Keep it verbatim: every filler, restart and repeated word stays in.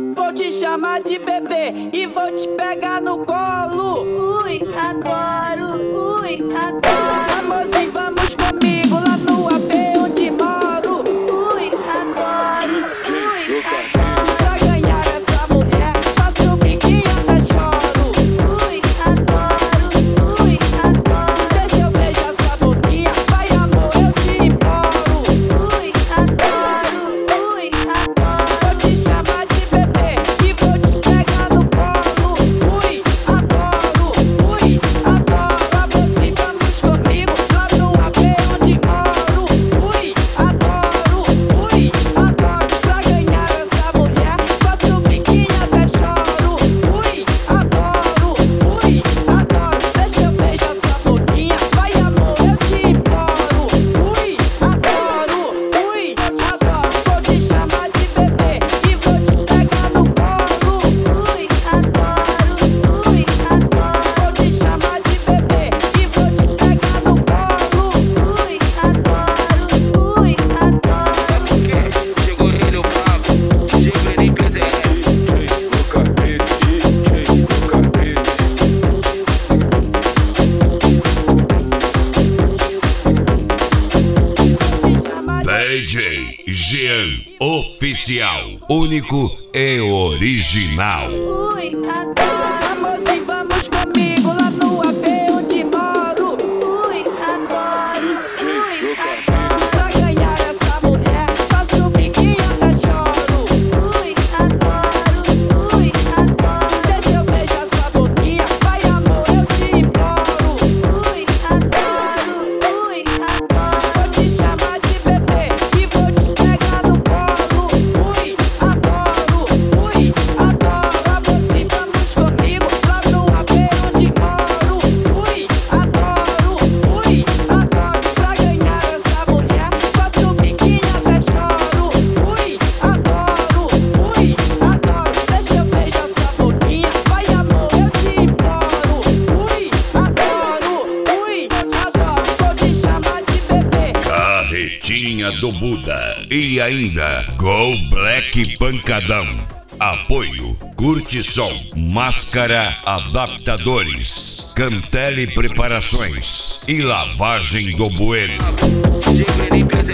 Vou te chamar de bebê e vou te pegar no colo. Ui, adoro, ui, adoro. Amorzinho, vamos comigo lá no A P onde moro. Ui, adoro, ui, adoro. Pra ganhar essa mulher, faço o biquinho até choro. Ui, adoro, ui, adoro. Deixa eu beijar essa boquinha, vai amor, eu te imploro. Ui, adoro, ui, adoro. Vou te chamar de bebê e vou te pegar no colo. Ui, adoro, ui, adoro. Amorzinho, vamos comigo lá no A P onde moro. Ui, adoro, ui, adoro. Pra ganhar essa mulher, faço o biquinho até choro. Ui, adoro, ui, adoro. Deixa eu beijar essa boquinha, vai amor, eu te imploro. Ui, adoro, ui, adoro. Vou te chamar de bebê e vou te pegar no colo. Ui, adoro, ui, adoro. Vou te chamar de bebê e vou te pegar no colo. Ui, adoro, ui, adoro. Sabe por quê? Chegou ele o papo, chegou ele em P Z S. No carpete, no carpete. D J Jean Oficial, único e original. Ui, adoro, Amorzinho, vamos comigo lá no A P onde moro. ui, adoro, ui, adoro. Pra ganhar essa mulher, faço o biquinho até choro. Ui, adoro, ui, adoro. Deixa eu beijar essa boquinha, vai amor, eu te imploro. Ui, adoro, ui, adoro. Vou te chamar de bebê e vou te pegar no colo. Ui, adoro, ui, adoro. Amorzinho, vamos comigo lá no A P onde moro. Ui, adoro, ui, adoro. Pra ganhar essa mulher, faço o biquinho até choro. Ui, adoro, ui, adoro. Deixa eu beijar essa boquinha, vai amor, eu te imploro. Ui, adoro, ui, adoro. Vou te chamar de bebê. Carretinha do Buda e ainda Go Black Pancadão. Apoio Curte Som, Máscara Adaptadores, Cantele Preparações e Lavagem do Bueiro. Chegou ele em P Z